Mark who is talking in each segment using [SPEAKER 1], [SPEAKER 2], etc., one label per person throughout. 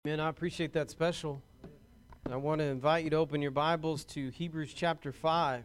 [SPEAKER 1] Man, I appreciate that special. I want to invite you to open your Bibles to Hebrews chapter 5.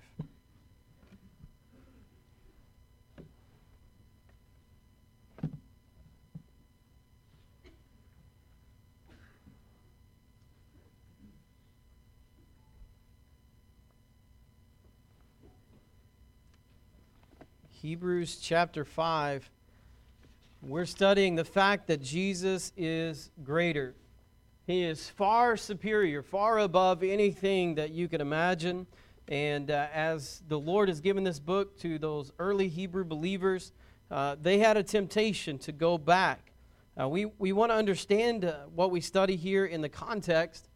[SPEAKER 1] Hebrews chapter 5. We're studying the fact that Jesus is greater. He is far superior, far above anything that you can imagine. And as the Lord has given this book to those early Hebrew believers, they had a temptation to go back. We want to understand what we study here in the context.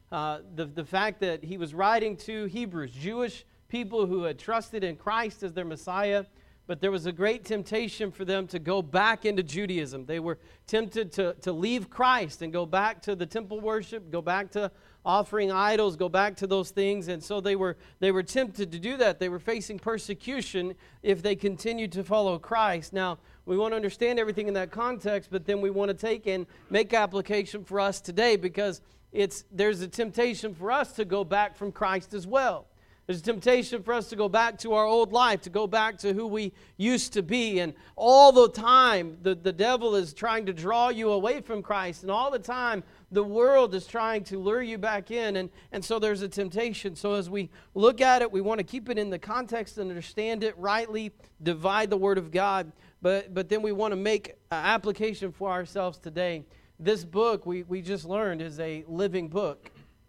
[SPEAKER 1] The fact that he was writing to Hebrews, Jewish people who had trusted in Christ as their Messiah, but there was a great temptation for them to go back into Judaism. They were tempted to leave Christ and go back to the temple worship, go back to offering idols, go back to those things. And so they were tempted to do that. They were facing persecution if they continued to follow Christ. Now, we want to understand everything in that context, but then we want to take and make application for us today because there's a temptation for us to go back from Christ as well. There's a temptation for us to go back to our old life, to go back to who we used to be. And all the time, the devil is trying to draw you away from Christ. And all the time, the world is trying to lure you back in. And so there's a temptation. So as we look at it, we want to keep it in the context and understand it rightly, divide the Word of God. But then we want to make an application for ourselves today. This book, we just learned, is a living book.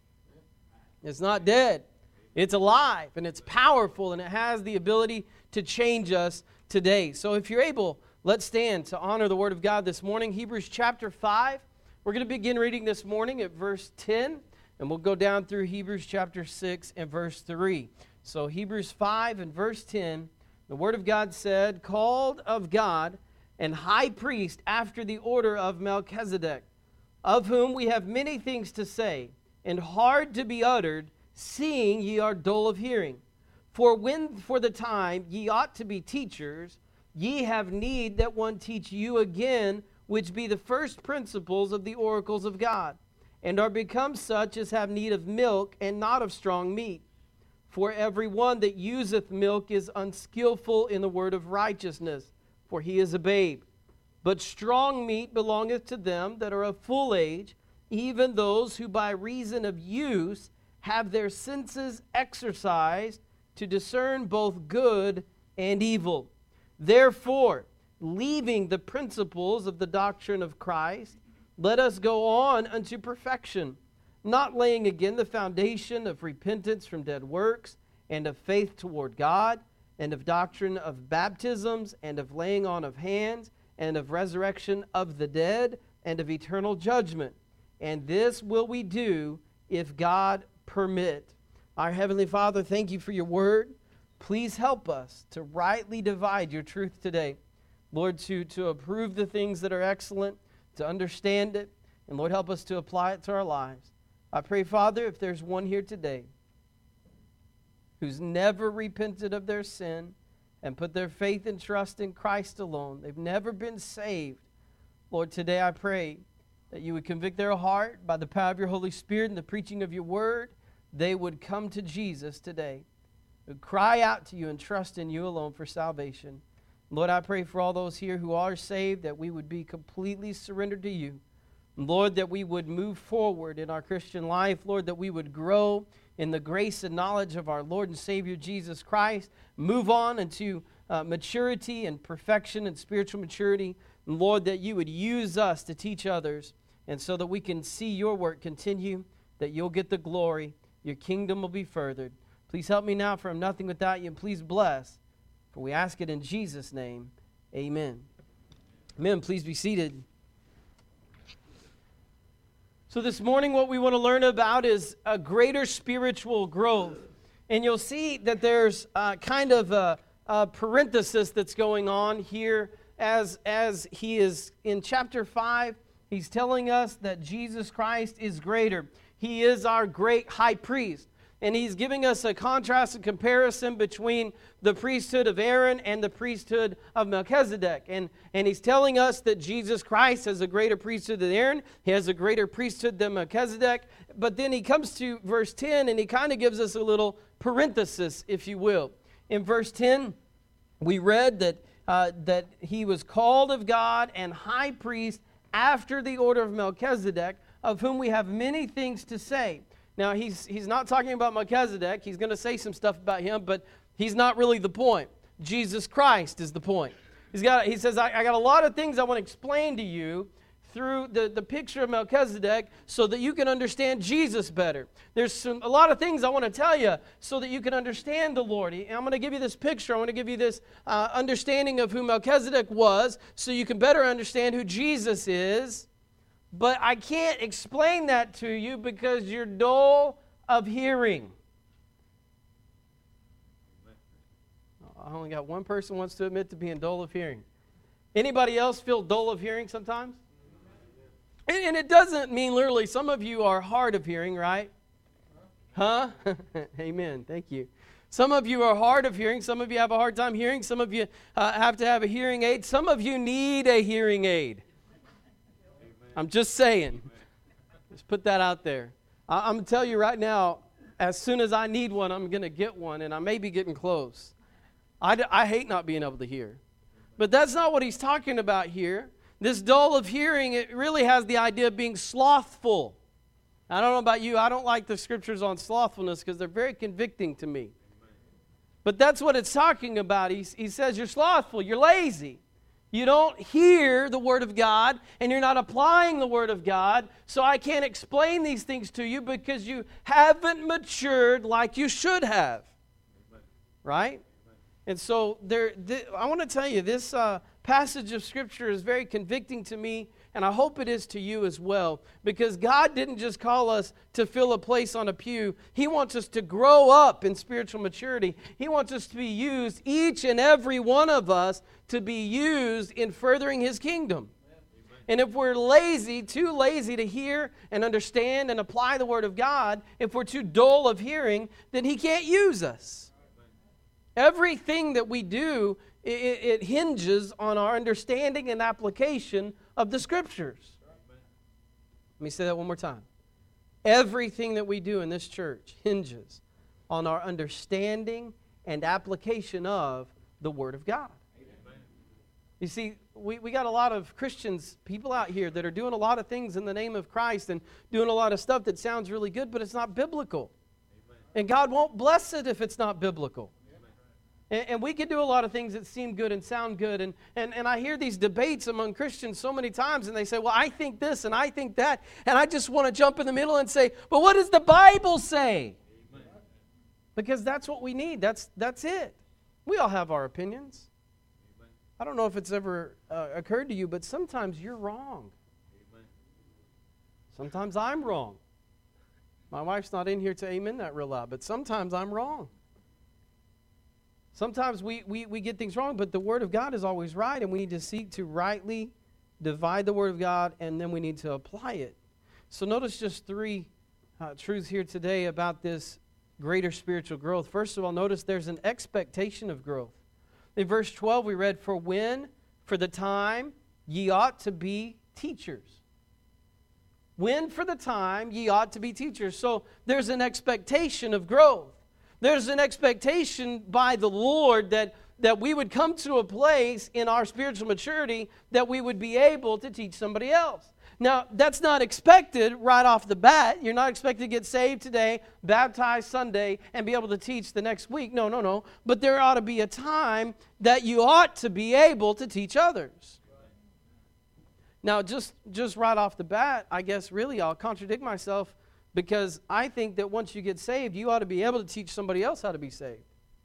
[SPEAKER 1] It's not dead. It's alive, and it's powerful, and it has the ability to change us today. So if you're able, let's stand to honor the Word of God this morning. Hebrews chapter 5. We're going to begin reading this morning at verse 10, and we'll go down through Hebrews chapter 6 and verse 3. So Hebrews 5 and verse 10, the Word of God said, "Called of God and high priest after the order of Melchizedek, of whom we have many things to say, and hard to be uttered, seeing ye are dull of hearing. For when for the time ye ought to be teachers, ye have need that one teach you again, which be the first principles of the oracles of God, and are become such as have need of milk, and not of strong meat. For every one that useth milk is unskillful in the word of righteousness, for he is a babe. But strong meat belongeth to them that are of full age, even those who by reason of use have their senses exercised to discern both good and evil. Therefore, leaving the principles of the doctrine of Christ, let us go on unto perfection, not laying again the foundation of repentance from dead works, and of faith toward God, and of doctrine of baptisms, and of laying on of hands, and of resurrection of the dead, and of eternal judgment. And this will we do if God permit." Our Heavenly Father, thank you for your word. Please help us to rightly divide your truth today. Lord, to approve the things that are excellent, to understand it, and Lord, help us to apply it to our lives. I pray, Father, if there's one here today who's never repented of their sin and put their faith and trust in Christ alone, they've never been saved, Lord, today I pray that you would convict their heart by the power of your Holy Spirit and the preaching of your word. They would come to Jesus today, would cry out to you and trust in you alone for salvation. Lord, I pray for all those here who are saved that we would be completely surrendered to you. Lord, that we would move forward in our Christian life. Lord, that we would grow in the grace and knowledge of our Lord and Savior Jesus Christ. Move on into maturity and perfection and spiritual maturity. And Lord, that you would use us to teach others, and so that we can see your work continue, that you'll get the glory, your kingdom will be furthered. Please help me now, for I'm nothing without you, and please bless, for we ask it in Jesus' name. Amen. Amen. Please be seated. So this morning what we want to learn about is a greater spiritual growth. And you'll see that there's kind of a parenthesis that's going on here as he is in chapter 5. He's telling us that Jesus Christ is greater. He is our great high priest. And he's giving us a contrast and comparison between the priesthood of Aaron and the priesthood of Melchizedek. And he's telling us that Jesus Christ has a greater priesthood than Aaron. He has a greater priesthood than Melchizedek. But then he comes to verse 10 and he kind of gives us a little parenthesis, if you will. In verse 10, we read that he was called of God and high priest after the order of Melchizedek, of whom we have many things to say. Now, he's not talking about Melchizedek. He's going to say some stuff about him, but he's not really the point. Jesus Christ is the point. He says, I got a lot of things I want to explain to you through the picture of Melchizedek so that you can understand Jesus better. There's a lot of things I want to tell you so that you can understand the Lord. I'm going to give you this picture. I want to give you this understanding of who Melchizedek was so you can better understand who Jesus is. But I can't explain that to you because you're dull of hearing. I only got one person wants to admit to being dull of hearing. Anybody else feel dull of hearing sometimes? And it doesn't mean literally. Some of you are hard of hearing, right? Huh? Amen. Thank you. Some of you are hard of hearing. Some of you have a hard time hearing. Some of you have to have a hearing aid. Some of you need a hearing aid. I'm just saying. Just put that out there. I'm going to tell you right now, as soon as I need one, I'm going to get one, and I may be getting close. I hate not being able to hear. But that's not what he's talking about here. This dull of hearing, it really has the idea of being slothful. I don't know about you. I don't like the scriptures on slothfulness because they're very convicting to me. But that's what it's talking about. He says you're slothful, you're lazy. You don't hear the Word of God, and you're not applying the Word of God, so I can't explain these things to you because you haven't matured like you should have. Right? And so I want to tell you, this passage of Scripture is very convicting to me, and I hope it is to you as well, because God didn't just call us to fill a place on a pew. He wants us to grow up in spiritual maturity. He wants us to be used, each and every one of us, to be used in furthering His kingdom. And if we're lazy, too lazy to hear and understand and apply the Word of God, if we're too dull of hearing, then He can't use us. Everything that we do, it hinges on our understanding and application of the Scriptures. Let me say that one more time. Everything that we do in this church hinges on our understanding and application of the Word of God. Amen. You see, we got a lot of Christians, people out here that are doing a lot of things in the name of Christ and doing a lot of stuff that sounds really good, but it's not biblical. Amen. And God won't bless it if it's not biblical. And we can do a lot of things that seem good and sound good. And I hear these debates among Christians so many times, and they say, well, I think this and I think that. And I just want to jump in the middle and say, but what does the Bible say? Amen. Because that's what we need. That's it. We all have our opinions. Amen. I don't know if it's ever occurred to you, but sometimes you're wrong. Amen. Sometimes I'm wrong. My wife's not in here to amen that real loud, but sometimes I'm wrong. Sometimes we get things wrong, but the Word of God is always right, and we need to seek to rightly divide the Word of God, and then we need to apply it. So notice just three truths here today about this greater spiritual growth. First of all, notice there's an expectation of growth. In verse 12, we read, for the time, ye ought to be teachers. When for the time, ye ought to be teachers. So there's an expectation of growth. There's an expectation by the Lord that we would come to a place in our spiritual maturity that we would be able to teach somebody else. Now, that's not expected right off the bat. You're not expected to get saved today, baptized Sunday, and be able to teach the next week. No. But there ought to be a time that you ought to be able to teach others. Now, just right off the bat, I guess really I'll contradict myself, because I think that once you get saved, you ought to be able to teach somebody else how to be saved.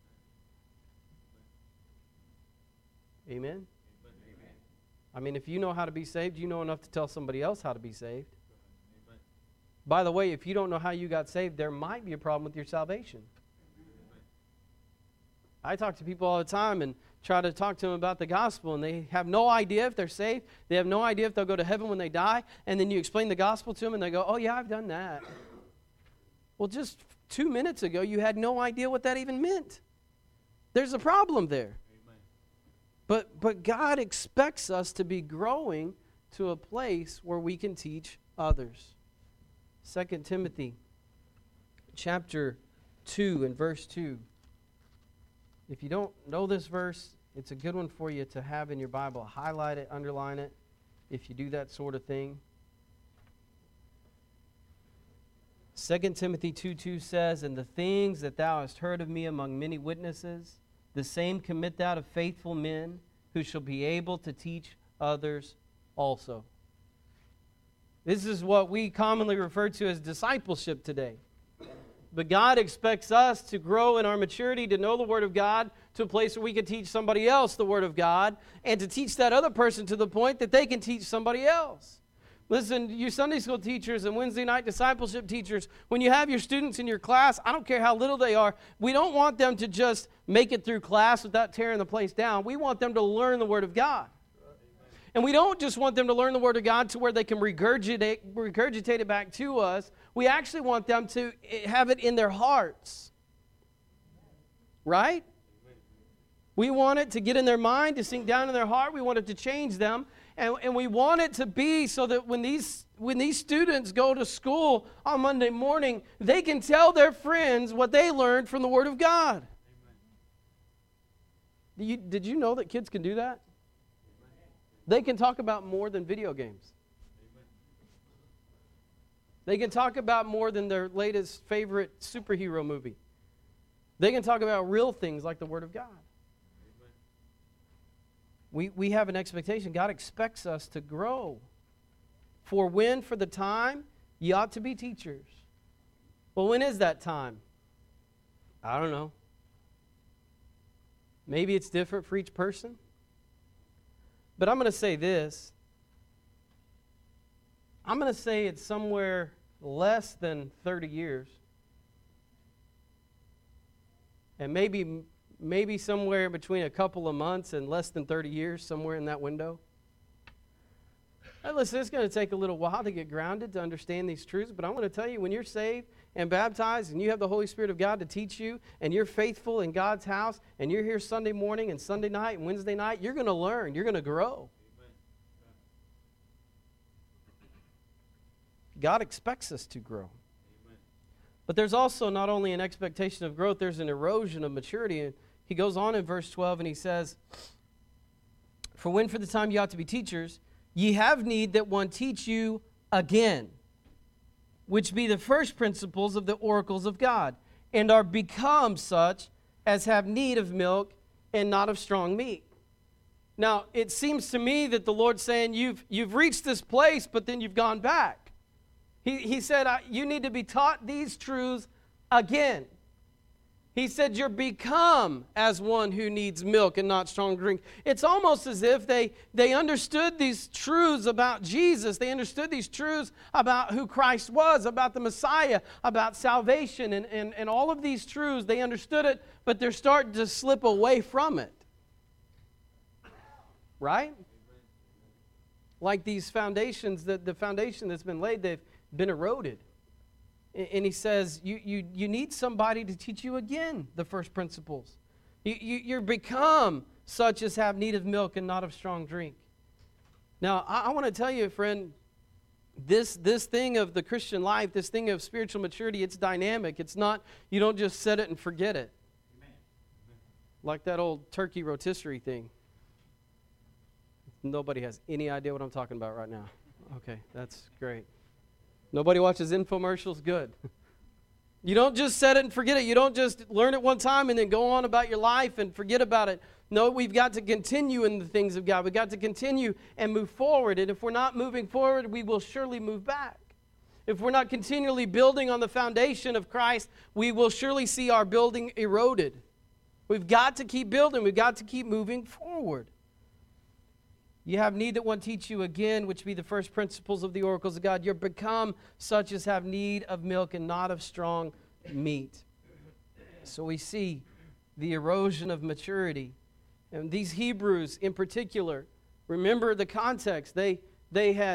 [SPEAKER 1] Amen? Amen. I mean, if you know how to be saved, you know enough to tell somebody else how to be saved. Amen. By the way, if you don't know how you got saved, there might be a problem with your salvation. Amen. I talk to people all the time and try to talk to them about the gospel, and they have no idea if they're saved. They have no idea if they'll go to heaven when they die. And then you explain the gospel to them, and they go, oh, yeah, I've done that. Well, just 2 minutes ago, you had no idea what that even meant. There's a problem there. Amen. But God expects us to be growing to a place where we can teach others. 2 Timothy chapter 2 and verse 2. If you don't know this verse, it's a good one for you to have in your Bible. Highlight it, underline it, if you do that sort of thing. 2 Timothy 2:2 says, "And the things that thou hast heard of me among many witnesses, the same commit thou to faithful men, who shall be able to teach others also." This is what we commonly refer to as discipleship today. But God expects us to grow in our maturity, to know the Word of God, to a place where we can teach somebody else the Word of God, and to teach that other person to the point that they can teach somebody else. Listen, you Sunday school teachers and Wednesday night discipleship teachers, when you have your students in your class, I don't care how little they are, we don't want them to just make it through class without tearing the place down. We want them to learn the Word of God. And we don't just want them to learn the Word of God to where they can regurgitate it back to us. We actually want them to have it in their hearts. Right? We want it to get in their mind, to sink down in their heart. We want it to change them. And we want it to be so that when these students go to school on Monday morning, they can tell their friends what they learned from the Word of God. Did you know that kids can do that? They can talk about more than video games. They can talk about more than their latest favorite superhero movie. They can talk about real things like the Word of God. We have an expectation. God expects us to grow. For the time, ye ought to be teachers. Well, when is that time? I don't know. Maybe it's different for each person. But I'm going to say this. I'm going to say it's somewhere less than 30 years. And maybe somewhere between a couple of months and less than 30 years, somewhere in that window. Now listen, it's going to take a little while to get grounded, to understand these truths, but I want to tell you, when you're saved and baptized and you have the Holy Spirit of God to teach you, and you're faithful in God's house, and you're here Sunday morning and Sunday night and Wednesday night, you're going to learn, you're going to grow. God expects us to grow. But there's also not only an expectation of growth, there's an erosion of maturity. And he goes on in verse 12 and he says, for the time ye ought to be teachers, ye have need that one teach you again, which be the first principles of the oracles of God, and are become such as have need of milk and not of strong meat. Now, it seems to me that the Lord's saying, you've reached this place, but then you've gone back. He said, you need to be taught these truths again. He said, you're become as one who needs milk and not strong drink. It's almost as if they understood these truths about Jesus. They understood these truths about who Christ was, about the Messiah, about salvation, and all of these truths. They understood it, but they're starting to slip away from it. Right? Like these foundations, the foundation that's been laid, they've been eroded. And he says, you need somebody to teach you again the first principles. You're become such as have need of milk and not of strong drink. Now, I want to tell you, friend, this thing of the Christian life, this thing of spiritual maturity, it's dynamic. It's not, you don't just set it and forget it. Amen. Like that old turkey rotisserie thing. Nobody has any idea what I'm talking about right now. Okay, that's great. Nobody watches infomercials? Good. You don't just set it and forget it. You don't just learn it one time and then go on about your life and forget about it. No, we've got to continue in the things of God. We've got to continue and move forward. And if we're not moving forward, we will surely move back. If we're not continually building on the foundation of Christ, we will surely see our building eroded. We've got to keep building. We've got to keep moving forward. You have need that one teach you again, which be the first principles of the oracles of God. You're become such as have need of milk and not of strong meat. So we see the erosion of maturity. And these Hebrews in particular, remember the context. They had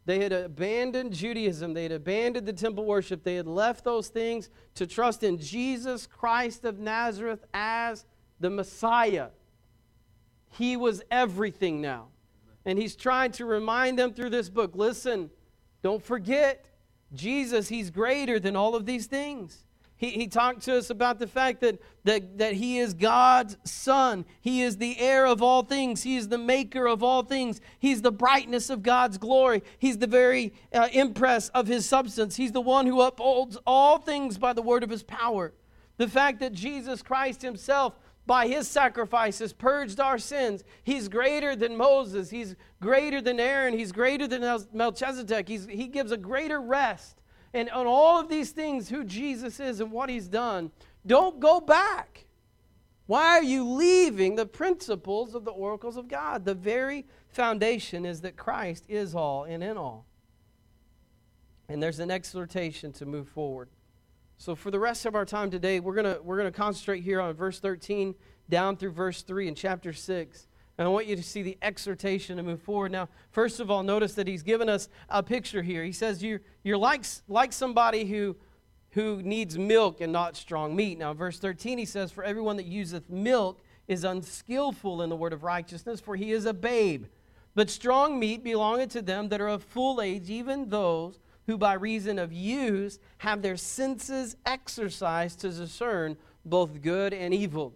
[SPEAKER 1] They had abandoned Judaism. They had abandoned the temple worship. They had left those things to trust in Jesus Christ of Nazareth as the Messiah. He was everything now. And he's trying to remind them through this book, listen, don't forget, Jesus, he's greater than all of these things. He talked to us about the fact that he is God's Son. He is the heir of all things. He is the maker of all things. He's the brightness of God's glory. He's the very impress of his substance. He's the one who upholds all things by the word of his power. The fact that Jesus Christ himself, by his sacrifices, purged our sins. He's greater than Moses. He's greater than Aaron. He's greater than Melchizedek. He gives a greater rest. And on all of these things, who Jesus is and what he's done, don't go back. Why are you leaving the principles of the oracles of God? The very foundation is that Christ is all and in all. And there's an exhortation to move forward. So for the rest of our time today, we're gonna concentrate here on verse 13 down through verse 3 in chapter 6. And I want you to see the exhortation to move forward. Now, first of all, notice that he's given us a picture here. He says you're like somebody who needs milk and not strong meat. Now, verse 13, he says, for everyone that useth milk is unskillful in the word of righteousness, for he is a babe. But strong meat belongeth to them that are of full age, even those who by reason of use have their senses exercised to discern both good and evil.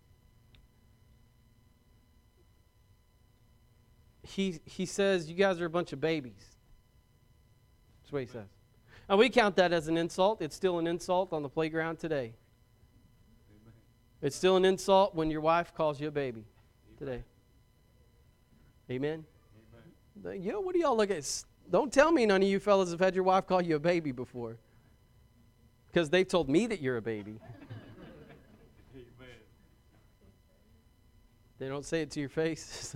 [SPEAKER 1] He says, you guys are a bunch of babies. That's what he says. And we count that as an insult. It's still an insult on the playground today. Amen. It's still an insult when your wife calls you a baby today. Amen? Amen. You know, what do y'all look at? Don't tell me none of you fellas have had your wife call you a baby before. Because they've told me that you're a baby. Amen. They don't say it to your face.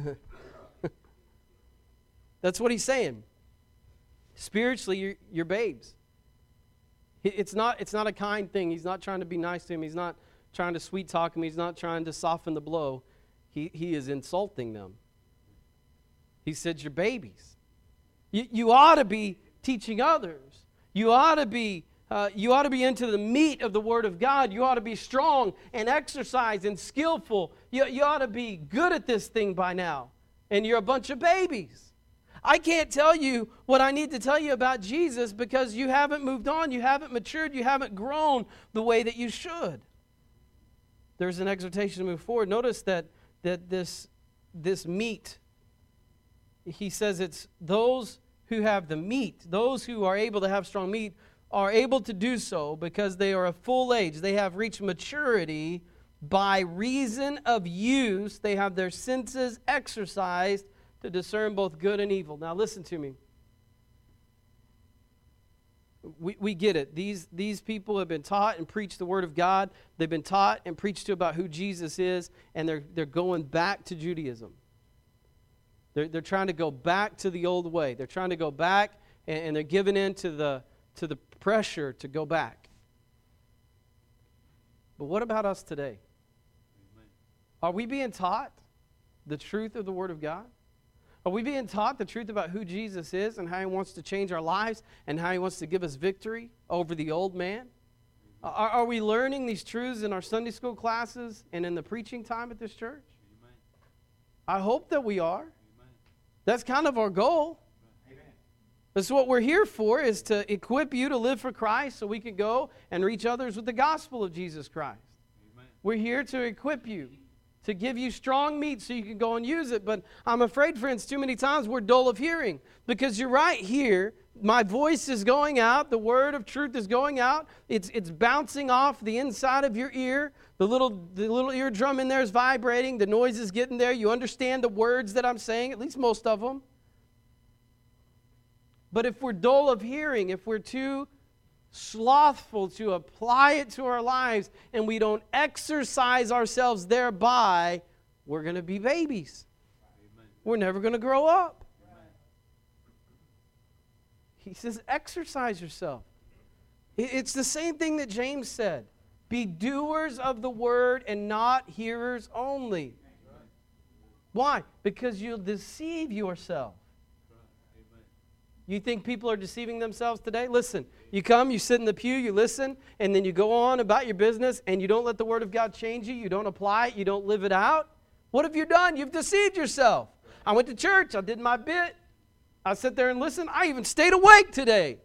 [SPEAKER 1] That's what he's saying. Spiritually, you're babes. It's not a kind thing. He's not trying to be nice to him. He's not trying to sweet talk him. He's not trying to soften the blow. He is insulting them. He said, you're babies. You ought to be teaching others. You ought to be into the meat of the Word of God. You ought to be strong and exercised and skillful. You ought to be good at this thing by now. And you're a bunch of babies. I can't tell you what I need to tell you about Jesus because you haven't moved on, you haven't matured, you haven't grown the way that you should. There's an exhortation to move forward. Notice that this meat, he says it's those who have the meat, those who are able to have strong meat, are able to do so because they are of full age. They have reached maturity by reason of use. They have their senses exercised to discern both good and evil. Now listen to me. We get it. These people have been taught and preached the Word of God. They've been taught and preached to about who Jesus is, and they're going back to Judaism. They're trying to go back to the old way. They're trying to go back, and they're giving in to the pressure to go back. But what about us today? Amen. Are we being taught the truth of the Word of God? Are we being taught the truth about who Jesus is and how He wants to change our lives and how He wants to give us victory over the old man? Are we learning these truths in our Sunday school classes and in the preaching time at this church? Amen. I hope that we are. Amen. That's kind of our goal. Amen. That's what we're here for, is to equip you to live for Christ so we can go and reach others with the gospel of Jesus Christ. Amen. We're here to equip you, to give you strong meat so you can go and use it. But I'm afraid, friends, too many times we're dull of hearing. Because you're right here, my voice is going out, the word of truth is going out, it's bouncing off the inside of your ear, the little eardrum in there is vibrating, the noise is getting there, you understand the words that I'm saying, at least most of them. But if we're dull of hearing, if we're too slothful to apply it to our lives, and we don't exercise ourselves thereby, we're going to be babies. Amen. We're never going to grow up. Amen. He says, exercise yourself. It's the same thing that James said. Be doers of the word and not hearers only. Right. Why? Because you'll deceive yourself. Right. You think people are deceiving themselves today? Listen, you come, you sit in the pew, you listen, and then you go on about your business, and you don't let the Word of God change you. You don't apply it. You don't live it out. What have you done? You've deceived yourself. I went to church. I did my bit. I sat there and listened. I even stayed awake today.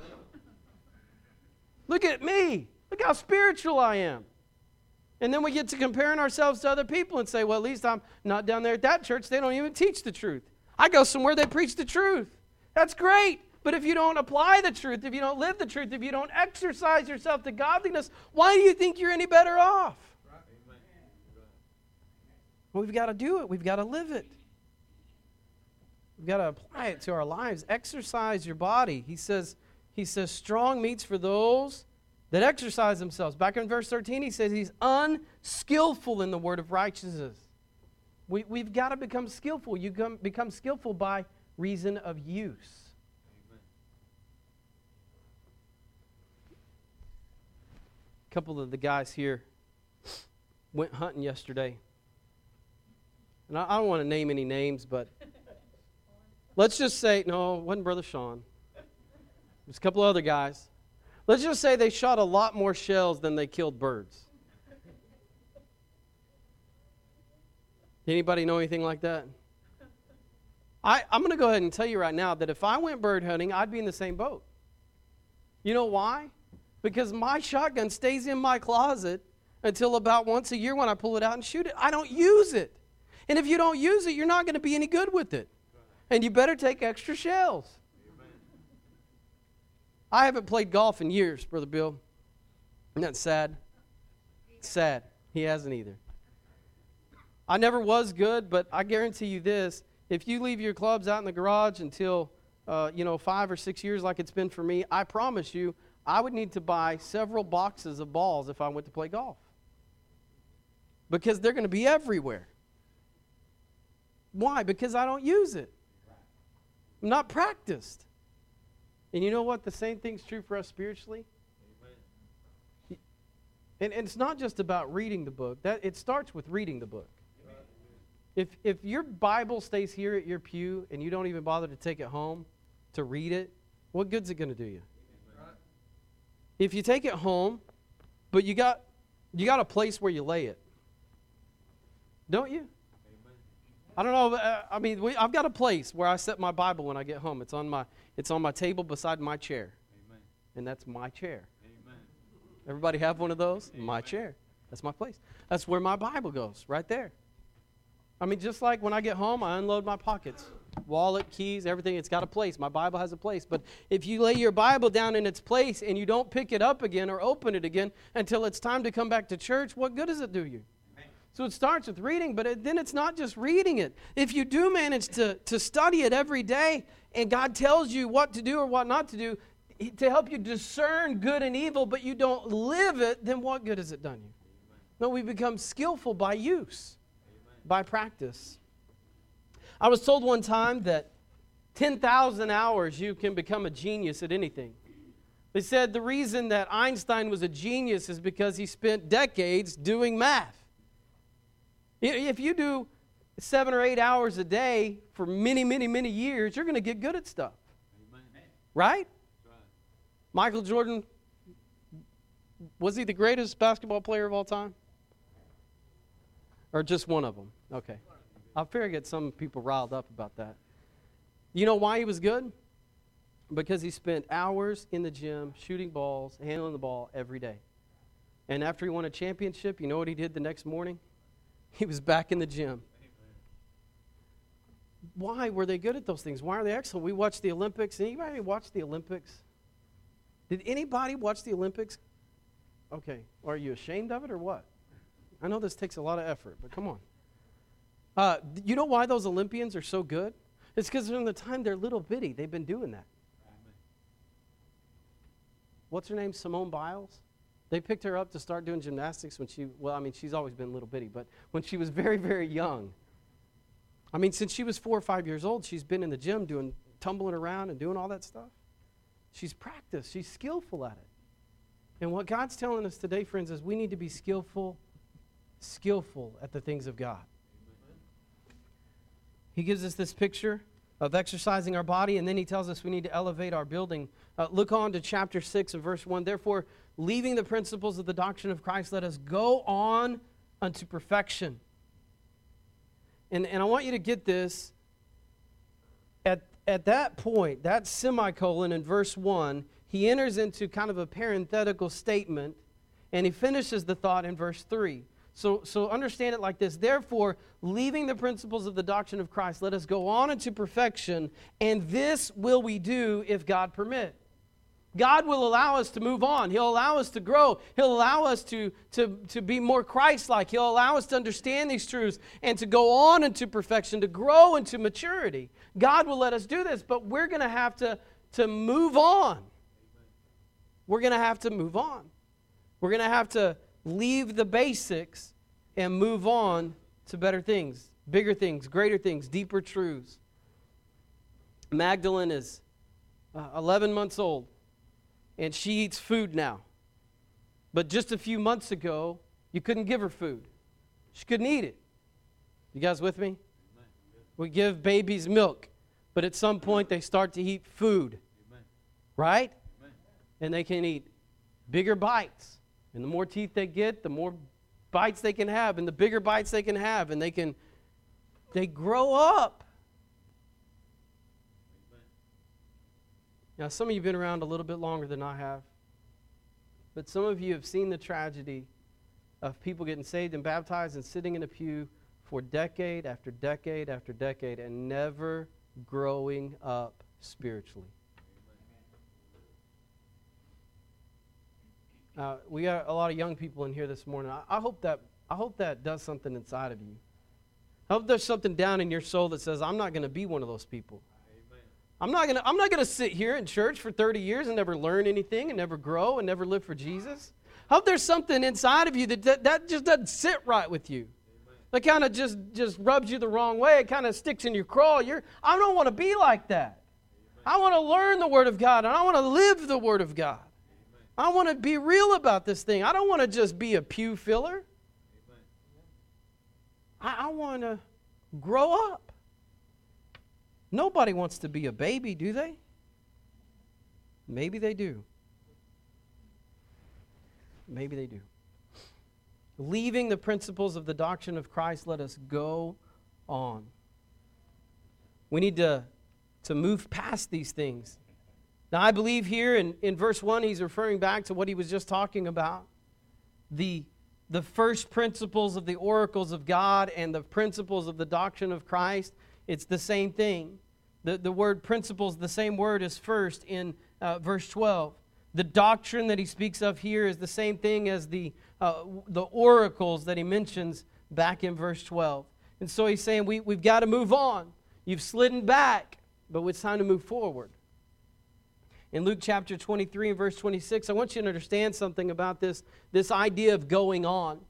[SPEAKER 1] Look at me. Look how spiritual I am. And then we get to comparing ourselves to other people and say, well, at least I'm not down there at that church. They don't even teach the truth. I go somewhere they preach the truth. That's great. But if you don't apply the truth, if you don't live the truth, if you don't exercise yourself to godliness, why do you think you're any better off? Well, we've got to do it. We've got to live it. We've got to apply it to our lives. Exercise your body. He says, strong meats for those that exercise themselves. Back in verse 13, he says he's unskillful in the word of righteousness. We've got to become skillful. You become skillful by reason of use. Amen. A couple of the guys here went hunting yesterday. And I don't want to name any names, but let's just say, no, it wasn't Brother Sean. There's a couple of other guys. Let's just say they shot a lot more shells than they killed birds. Anybody know anything like that? I'm going to go ahead and tell you right now that if I went bird hunting, I'd be in the same boat. You know why? Because my shotgun stays in my closet until about once a year when I pull it out and shoot it. I don't use it. And if you don't use it, you're not going to be any good with it. And you better take extra shells. I haven't played golf in years, Brother Bill. Isn't that sad? Sad. He hasn't either. I never was good, but I guarantee you this. If you leave your clubs out in the garage until, 5 or 6 years like it's been for me, I promise you, I would need to buy several boxes of balls if I went to play golf. Because they're going to be everywhere. Why? Because I don't use it. I'm not practiced. And you know what? The same thing's true for us spiritually. Amen. And it's not just about reading the book. It starts with reading the book. If your Bible stays here at your pew and you don't even bother to take it home to read it, what good's it going to do you? Amen. If you take it home, but you got a place where you lay it, don't you? Amen. I don't know. I've got a place where I set my Bible when I get home. It's on my table beside my chair. Amen. And that's my chair. Amen. Everybody have one of those? Amen. My chair. That's my place. That's where my Bible goes, right there. Just like when I get home, I unload my pockets. Wallet, keys, everything. It's got a place. My Bible has a place. But if you lay your Bible down in its place and you don't pick it up again or open it again until it's time to come back to church, what good does it do you? So it starts with reading, but then it's not just reading it. If you do manage to study it every day and God tells you what to do or what not to do to help you discern good and evil, but you don't live it, then what good has it done you? No, we become skillful by use, by practice. I was told one time that 10,000 hours you can become a genius at anything. They said the reason that Einstein was a genius is because he spent decades doing math. If you do 7 or 8 hours a day for many, many, many years, you're going to get good at stuff. Amen. Right? Michael Jordan, was he the greatest basketball player of all time? Or just one of them? Okay. I figure I get some people riled up about that. You know why he was good? Because he spent hours in the gym shooting balls, handling the ball every day. And after he won a championship, you know what he did the next morning? He was back in the gym. Why were they good at those things? Why are they excellent? We watched the Olympics. Anybody watch the Olympics? Did anybody watch the Olympics? Okay. Are you ashamed of it or what? I know this takes a lot of effort, but come on. You know why those Olympians are so good? It's because from the time they're little bitty, they've been doing that. What's her name? Simone Biles? They picked her up to start doing gymnastics when she's always been little bitty, but when she was very, very young. Since she was 4 or 5 years old, she's been in the gym tumbling around and doing all that stuff. She's practiced. She's skillful at it. And what God's telling us today, friends, is we need to be skillful at the things of God. He gives us this picture of exercising our body, and then he tells us we need to elevate our building. Look on to chapter 6 and verse 1. Therefore, leaving the principles of the doctrine of Christ, let us go on unto perfection. And I want you to get this. At that point, that semicolon in verse 1, he enters into kind of a parenthetical statement, and he finishes the thought in verse 3. So understand it like this. Therefore, leaving the principles of the doctrine of Christ, let us go on into perfection, and this will we do if God permit. God will allow us to move on. He'll allow us to grow. He'll allow us to be more Christ-like. He'll allow us to understand these truths and to go on into perfection, to grow into maturity. God will let us do this, but we're going to have to move on. We're going to have to move on. We're going to have to leave the basics and move on to better things, bigger things, greater things, deeper truths. Magdalene is 11 months old. And she eats food now. But just a few months ago, you couldn't give her food. She couldn't eat it. You guys with me? We give babies milk, but at some point they start to eat food. Right? And they can eat bigger bites. And the more teeth they get, the more bites they can have, and the bigger bites they can have, and they grow up. Now, some of you have been around a little bit longer than I have, but some of you have seen the tragedy of people getting saved and baptized and sitting in a pew for decade after decade after decade and never growing up spiritually. We got a lot of young people in here this morning. I hope that does something inside of you. I hope there's something down in your soul that says, I'm not going to be one of those people. I'm not gonna sit here in church for 30 years and never learn anything and never grow and never live for Jesus. I hope there's something inside of you that just doesn't sit right with you. That kind of just rubs you the wrong way. It kind of sticks in your craw. I don't want to be like that. I want to learn the Word of God, and I want to live the Word of God. I want to be real about this thing. I don't want to just be a pew filler. I want to grow up. Nobody wants to be a baby, do they? Maybe they do. Maybe they do. Leaving the principles of the doctrine of Christ, let us go on. We need to move past these things. Now, I believe here in verse 1, he's referring back to what he was just talking about. The first principles of the oracles of God and the principles of the doctrine of Christ. It's the same thing. The word principles, the same word is first in verse 12. The doctrine that he speaks of here is the same thing as the oracles that he mentions back in verse 12. And so he's saying we've got to move on. You've slidden back, but it's time to move forward. In Luke chapter 23 and verse 26, I want you to understand something about this idea of going on.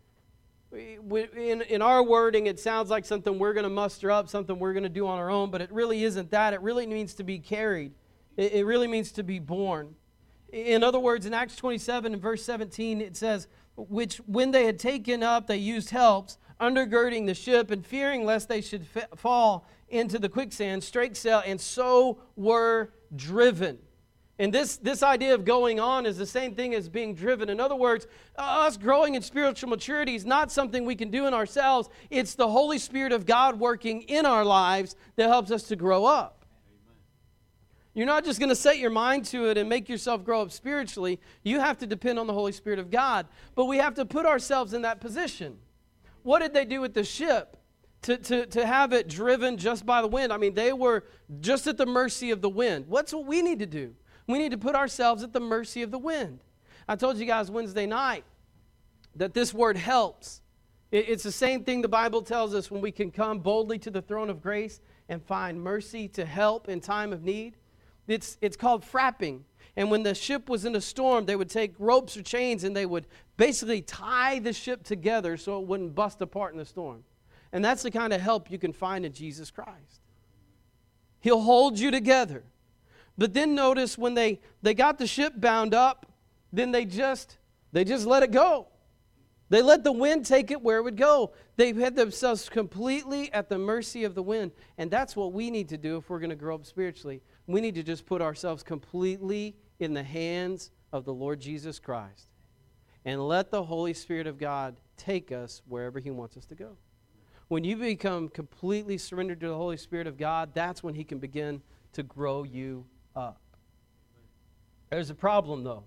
[SPEAKER 1] In our wording, it sounds like something we're going to muster up, something we're going to do on our own, but it really isn't that. It really means to be carried. It really means to be born. In other words, in Acts 27 and verse 17, it says, which when they had taken up, they used helps, undergirding the ship, and fearing lest they should fall into the quicksand, straight sail, and so were driven. And this idea of going on is the same thing as being driven. In other words, us growing in spiritual maturity is not something we can do in ourselves. It's the Holy Spirit of God working in our lives that helps us to grow up. Amen. You're not just going to set your mind to it and make yourself grow up spiritually. You have to depend on the Holy Spirit of God. But we have to put ourselves in that position. What did they do with the ship? To have it driven just by the wind. I mean, they were just at the mercy of the wind. What's what we need to do? We need to put ourselves at the mercy of the wind. I told you guys Wednesday night that this word helps. It's the same thing the Bible tells us when we can come boldly to the throne of grace and find mercy to help in time of need. It's called frapping. And when the ship was in a storm, they would take ropes or chains and they would basically tie the ship together so it wouldn't bust apart in the storm. And that's the kind of help you can find in Jesus Christ. He'll hold you together. But then notice when they got the ship bound up, then they just let it go. They let the wind take it where it would go. They had themselves completely at the mercy of the wind. And that's what we need to do if we're going to grow up spiritually. We need to just put ourselves completely in the hands of the Lord Jesus Christ. And let the Holy Spirit of God take us wherever He wants us to go. When you become completely surrendered to the Holy Spirit of God, that's when He can begin to grow you up. There's a problem, though.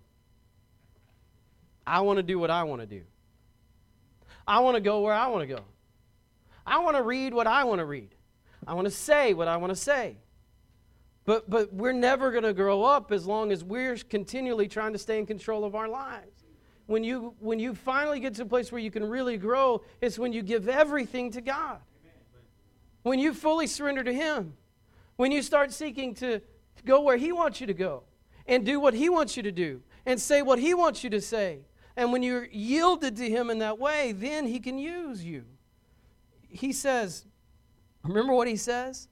[SPEAKER 1] I want to do what I want to do. I want to go where I want to go. I want to read what I want to read. I want to say what I want to say. But we're never going to grow up as long as we're continually trying to stay in control of our lives. When you finally get to a place where you can really grow, it's when you give everything to God. When you fully surrender to Him. When you start seeking to go where He wants you to go. And do what He wants you to do. And say what He wants you to say. And when you're yielded to Him in that way, then He can use you. He says, remember what He says?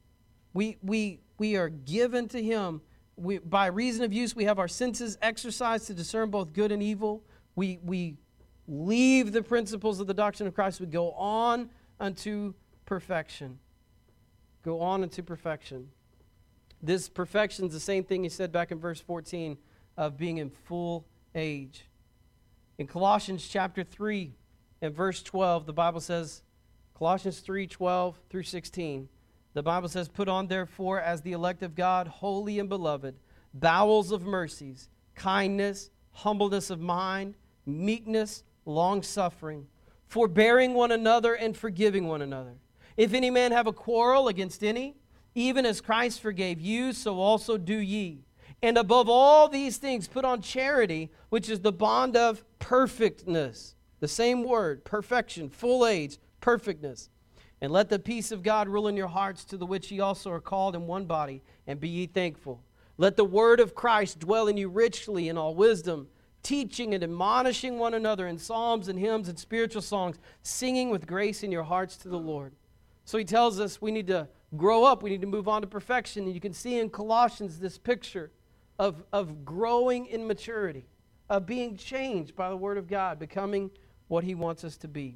[SPEAKER 1] We are given to Him. By reason of use, we have our senses exercised to discern both good and evil. We leave the principles of the doctrine of Christ. We go on unto perfection. Go on unto perfection. This perfection is the same thing He said back in verse 14 of being in full age. In Colossians chapter 3 and verse 12, the Bible says, Colossians 3:12 through 16, the Bible says, put on therefore as the elect of God, holy and beloved, bowels of mercies, kindness, humbleness of mind, meekness, long-suffering, forbearing one another and forgiving one another. If any man have a quarrel against any, even as Christ forgave you, so also do ye. And above all these things, put on charity, which is the bond of perfectness. The same word, perfection, full age, perfectness. And let the peace of God rule in your hearts, to the which ye also are called in one body, and be ye thankful. Let the word of Christ dwell in you richly in all wisdom, teaching and admonishing one another in psalms and hymns and spiritual songs, singing with grace in your hearts to the Lord. So he tells us we need to grow up, we need to move on to perfection. And you can see in Colossians this picture of growing in maturity, of being changed by the Word of God, becoming what He wants us to be.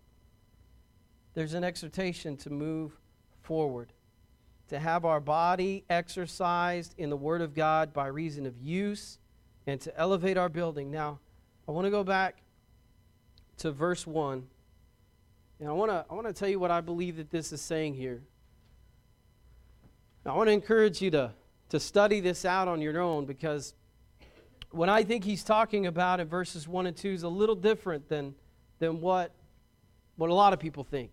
[SPEAKER 1] There's an exhortation to move forward, to have our body exercised in the Word of God by reason of use, and to elevate our building. Now, I want to go back to verse 1, and I want to tell you what I believe that this is saying here. Now, I want to encourage you to study this out on your own, because what I think he's talking about in verses 1 and 2 is a little different than what a lot of people think.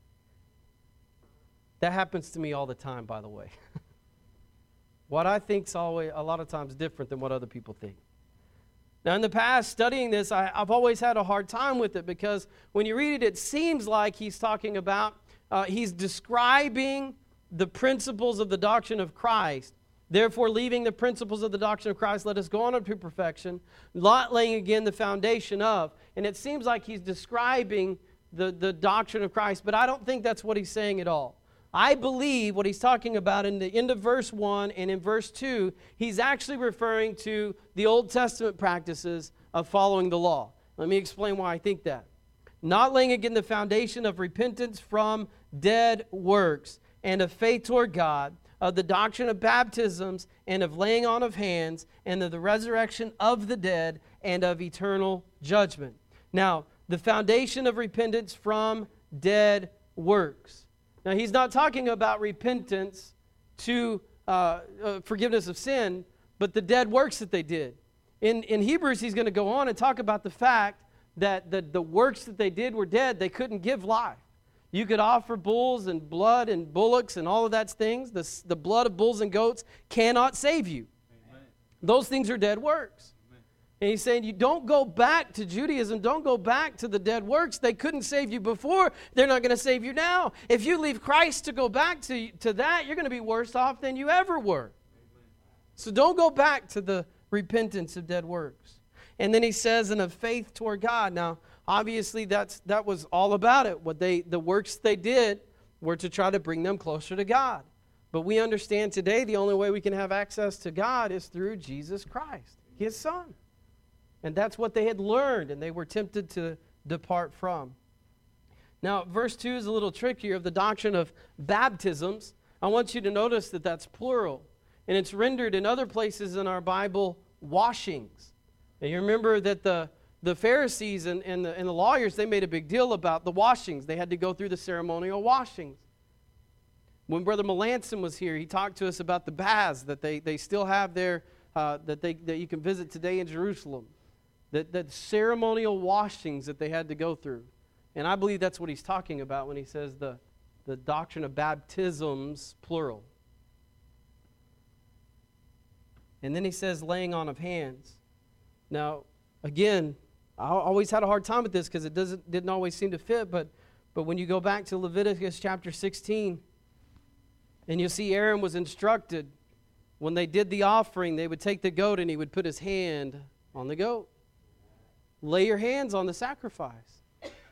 [SPEAKER 1] That happens to me all the time, by the way. What I think's always a lot of times different than what other people think. Now, in the past, studying this, I've always had a hard time with it, because when you read it, it seems like he's talking about, he's describing the principles of the doctrine of Christ. Therefore, leaving the principles of the doctrine of Christ, let us go on to perfection, not laying again the foundation of. And it seems like he's describing the doctrine of Christ, but I don't think that's what he's saying at all. I believe what he's talking about in the end of verse 1 and in verse 2, he's actually referring to the Old Testament practices of following the law. Let me explain why I think that. Not laying again the foundation of repentance from dead works and of faith toward God, of the doctrine of baptisms and of laying on of hands and of the resurrection of the dead and of eternal judgment. Now, the foundation of repentance from dead works. Now, he's not talking about repentance to forgiveness of sin, but the dead works that they did. In Hebrews, he's going to go on and talk about the fact that the works that they did were dead. They couldn't give life. You could offer bulls and blood and bullocks and all of that things. The blood of bulls and goats cannot save you. Amen. Those things are dead works. Amen. And he's saying you don't go back to Judaism. Don't go back to the dead works. They couldn't save you before. They're not going to save you now. If you leave Christ to go back to that, you're going to be worse off than you ever were. Amen. So don't go back to the repentance of dead works. And then he says, and of faith toward God. Now, obviously, that was all about it. The works they did were to try to bring them closer to God. But we understand today the only way we can have access to God is through Jesus Christ, His Son. And that's what they had learned, and they were tempted to depart from. Now, verse 2 is a little trickier of the doctrine of baptisms. I want you to notice that that's plural. And it's rendered in other places in our Bible, washings. And you remember that the Pharisees and the lawyers, they made a big deal about the washings. They had to go through the ceremonial washings. When Brother Melanson was here, he talked to us about the baths that they still have there, that you can visit today in Jerusalem. That ceremonial washings that they had to go through. And I believe that's what he's talking about when he says the doctrine of baptisms, plural. And then he says laying on of hands. Now, again, I always had a hard time with this because it didn't always seem to fit, but when you go back to Leviticus chapter 16, and you'll see Aaron was instructed when they did the offering, they would take the goat and he would put his hand on the goat. Lay your hands on the sacrifice.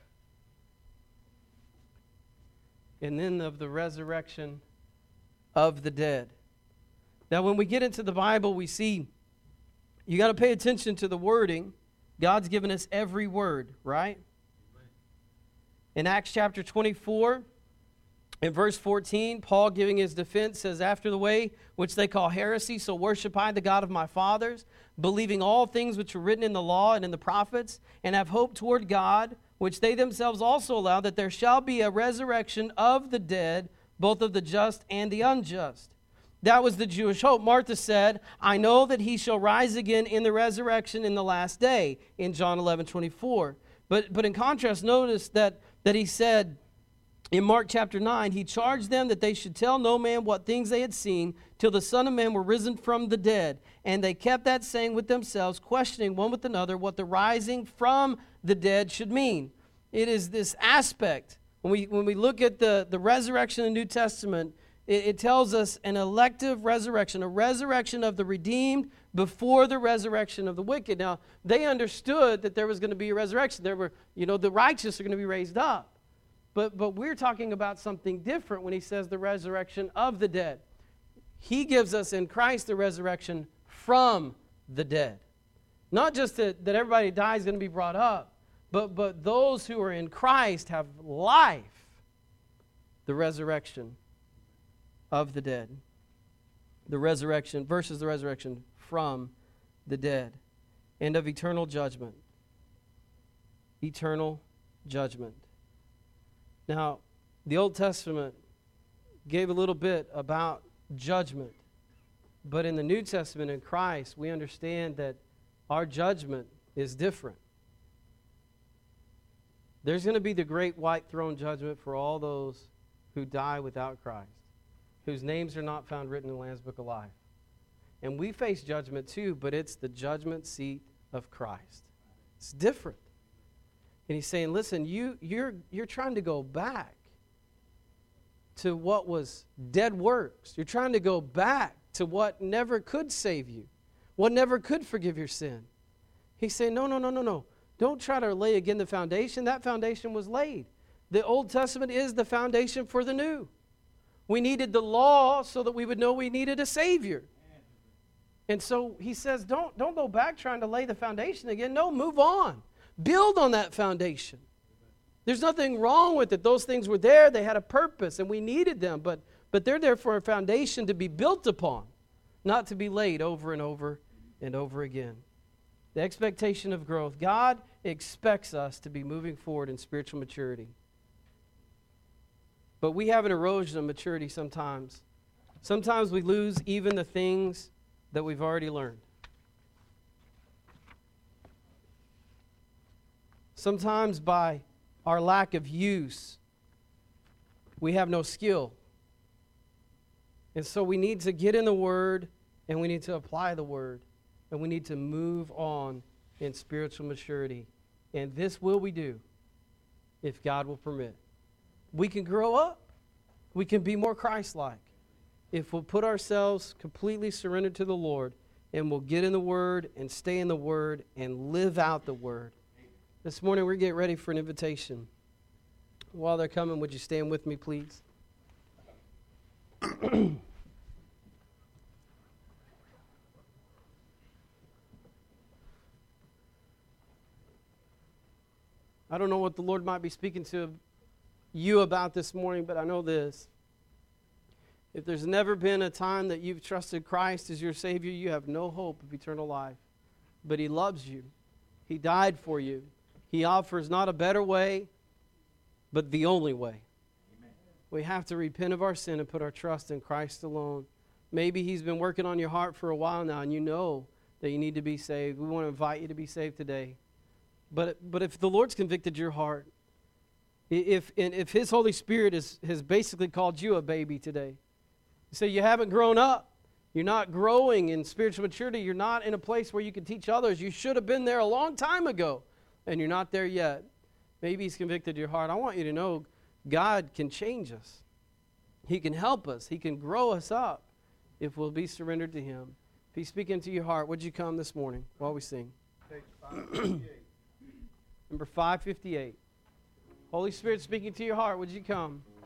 [SPEAKER 1] And then of the resurrection of the dead. Now, when we get into the Bible, we see you got to pay attention to the wording. God's given us every word, right? In Acts chapter 24, in verse 14, Paul giving his defense says, after the way which they call heresy, so worship I the God of my fathers, believing all things which were written in the law and in the prophets, and have hope toward God, which they themselves also allow, that there shall be a resurrection of the dead, both of the just and the unjust. That was the Jewish hope. Martha said, I know that he shall rise again in the resurrection in the last day, in John 11:24. But in contrast, notice that he said in Mark chapter 9, he charged them that they should tell no man what things they had seen till the Son of Man were risen from the dead. And they kept that saying with themselves, questioning one with another what the rising from the dead should mean. It is this aspect. When we look at the resurrection in the New Testament, it tells us an elective resurrection, a resurrection of the redeemed before the resurrection of the wicked. Now, they understood that there was going to be a resurrection. There were, the righteous are going to be raised up. But we're talking about something different when he says the resurrection of the dead. He gives us in Christ the resurrection from the dead. Not just that everybody dies is going to be brought up, but those who are in Christ have life, the resurrection of the dead. The resurrection versus the resurrection from the dead. And of eternal judgment. Eternal judgment. Now, the Old Testament gave a little bit about judgment. But in the New Testament, in Christ, we understand that our judgment is different. There's going to be the great white throne judgment for all those who die without Christ, whose names are not found written in the Lamb's Book of Life. And we face judgment too, but it's the judgment seat of Christ. It's different. And he's saying, listen, you're trying to go back to what was dead works. You're trying to go back to what never could save you, what never could forgive your sin. He's saying, no. Don't try to lay again the foundation. That foundation was laid. The Old Testament is the foundation for the new. We needed the law so that we would know we needed a Savior. And so he says, don't go back trying to lay the foundation again. No, move on. Build on that foundation. There's nothing wrong with it. Those things were there. They had a purpose, and we needed them. But they're there for a foundation to be built upon, not to be laid over and over and over again. The expectation of growth. God expects us to be moving forward in spiritual maturity. But we have an erosion of maturity sometimes. Sometimes we lose even the things that we've already learned. Sometimes by our lack of use, we have no skill. And so we need to get in the Word, and we need to apply the Word, and we need to move on in spiritual maturity. And this will we do if God will permit. We can grow up. We can be more Christ-like if we'll put ourselves completely surrendered to the Lord, and we'll get in the Word and stay in the Word and live out the Word. This morning we're getting ready for an invitation. While they're coming, would you stand with me, please? I don't know what the Lord might be speaking to you about this morning, but I know this. If there's never been a time that you've trusted Christ as your Savior, you have no hope of eternal life. But He loves you. He died for you. He offers not a better way, but the only way. Amen. We have to repent of our sin and put our trust in Christ alone. Maybe He's been working on your heart for a while now, and you know that you need to be saved. We want to invite you to be saved today. But if the Lord's convicted your heart, if His Holy Spirit has basically called you a baby today, you say you haven't grown up, you're not growing in spiritual maturity, you're not in a place where you can teach others, you should have been there a long time ago, and you're not there yet. Maybe He's convicted your heart. I want you to know God can change us. He can help us. He can grow us up if we'll be surrendered to Him. If He's speaking to your heart, would you come this morning while we sing?
[SPEAKER 2] Page 558.
[SPEAKER 1] Number 558. Holy Spirit speaking to your heart, would you come?